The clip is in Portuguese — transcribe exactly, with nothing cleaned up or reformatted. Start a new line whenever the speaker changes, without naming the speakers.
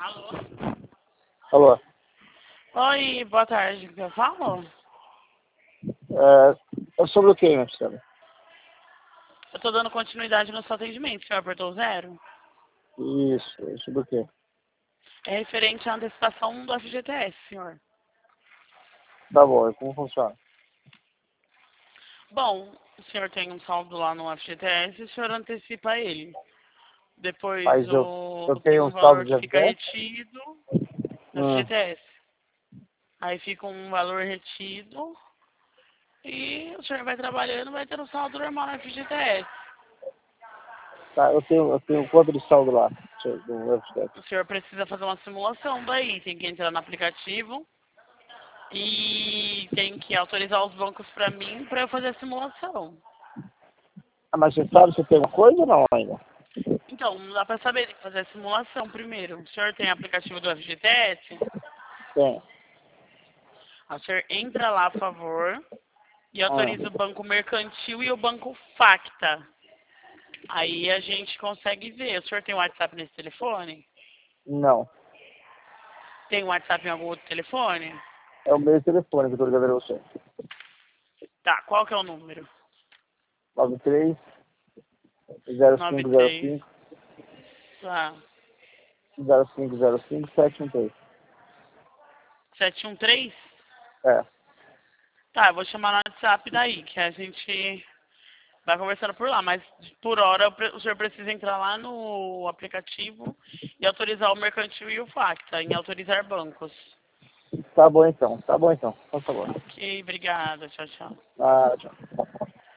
Alô?
Alô?
Oi, boa tarde. O que eu falo?
É, é sobre o que, minha senhora?
Eu tô dando continuidade no seu atendimento. O senhor apertou zero?
Isso, é sobre o quê?
É referente à antecipação do F G T S, senhor.
Tá bom, e como funciona?
Bom, o senhor tem um saldo lá no F G T S e o senhor antecipa ele. Depois
Mas eu, eu
o... tem
tenho
um
um saldo
valor
de
que fica
F G T S?
retido no
Hum,
F G T S. Aí fica um valor retido e o senhor vai trabalhando e vai ter um saldo normal no F G T S.
tá, eu tenho, eu tenho quanto de saldo lá do F G T S?
O senhor precisa fazer uma simulação daí. Tem que entrar no aplicativo e tem que autorizar os bancos para mim para eu fazer a simulação.
Ah, mas você sabe se tem uma coisa ou não ainda?
Então, não dá para saber, tem que fazer a simulação primeiro. O senhor tem aplicativo do F G T S?
Tem.
O senhor entra lá, por favor, e
Ah,
autoriza o banco mercantil e o banco Facta. Aí a gente consegue ver. O senhor tem WhatsApp nesse telefone?
não.
Tem WhatsApp em algum outro telefone?
É o mesmo telefone que eu tô ligando a você.
Tá, qual que é o número?
nove três zero
Nove
cinco zero
três.
cinco
Tá.
zero cinco zero cinco sete um três.
sete um três?
É,
Tá, eu vou chamar no WhatsApp daí, que a gente vai conversando por lá, mas por hora o pre- o senhor precisa entrar lá no aplicativo e autorizar o mercantil e o Facta em autorizar bancos.
tá bom então, tá bom então, por favor.
Ok, obrigada. Tchau, tchau.
Ah, tchau.